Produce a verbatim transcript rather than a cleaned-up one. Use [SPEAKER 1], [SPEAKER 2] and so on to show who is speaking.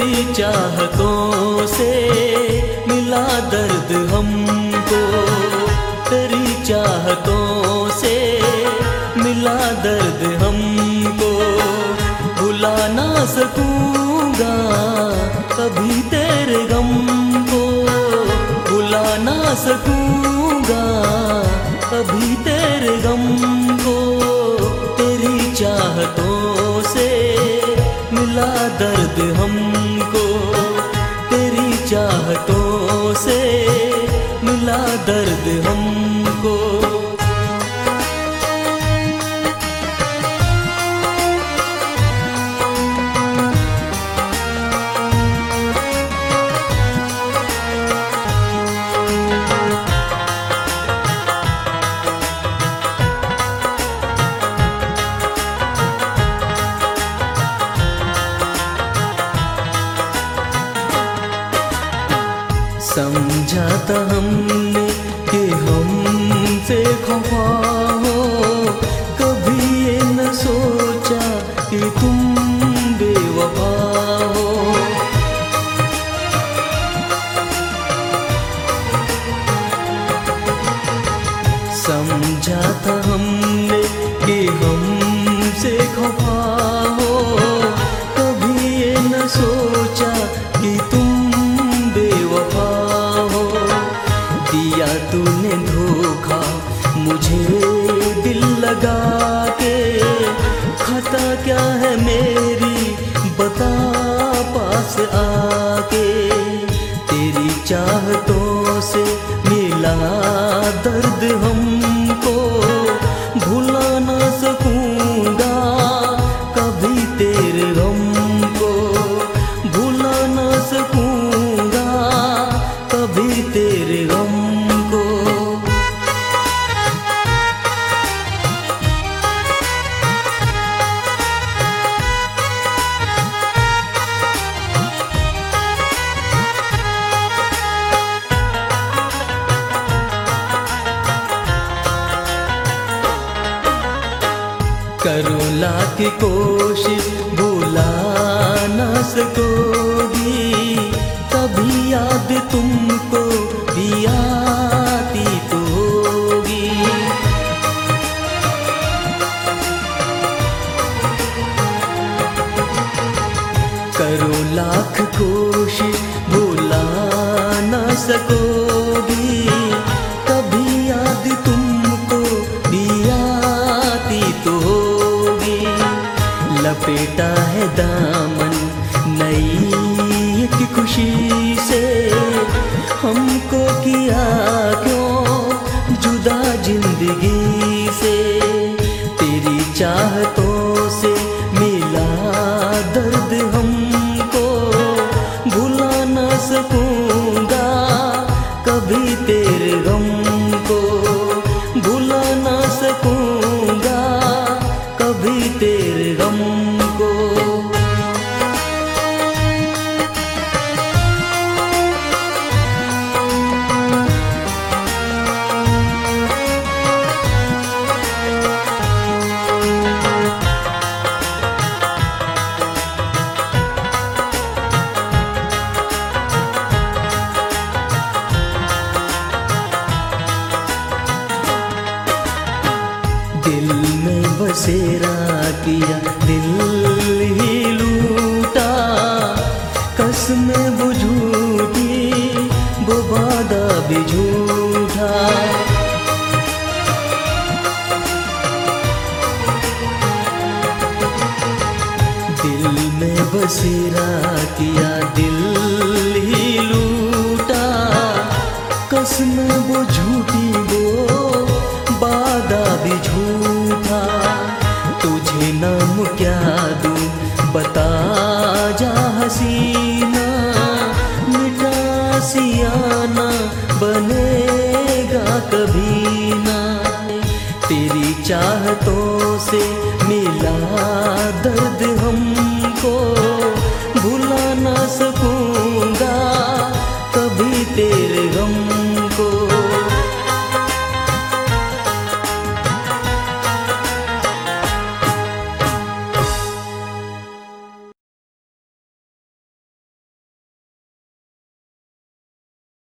[SPEAKER 1] तेरी चाहतों से मिला दर्द हमको, तेरी चाहतों से मिला दर्द हमको। भुला ना सकूंगा कभी तेरे गम को, भुला ना सकूंगा कभी तेरे गम को। तेरी चाहतों से मिला दर्द हमको, तेरी चाहतों से मिला दर्द हमको। समझा था हमने कि हमसे खफा हो, कभी ये न सोचा कि तुम बेवफा हो। समझा था हमने कि हमसे खफा हो, कभी ये न सोचा कि तुम बेवफा हो। दिया तूने धोखा मुझे दिल लगा के, खता क्या है मेरी बता पास आके। तेरी चाहतों से मिला दर्द हमको, भुला ना सकूंगा कभी तेरे गम को, भुला ना सकूंगा कभी तेरे गम को। करो लाख कोशिश भुला ना सकोगी, कभी याद तुमको भी आती तो होगी। करो लाख कोशिश भुला ना सकोगी, कभी याद तुमको भी आती तो होगी। लपेटा है दामन नई एक खुशी से, हमको किया क्यों जुदा जिंदगी से। तेरी चाहतों से मिला दर्द हमको, भुला ना सकूंगा कभी तेरे गम को, भुला ना सकूंगा कभी तेरे गम को। दिल में बसेरा किया दिल ही लूटा, कसमें वो झूठी वो वादा भी झूठा। दिल में बसेरा किया दिल ही लूटा, कसमें वो झूठी वो वादा भी झूठा। तुझे नाम क्या दूं बता जा हसीना, मिटा सियाना बनेगा कभी ना। तेरी चाहतों से मिला दर्द हमको, भुला ना सकूं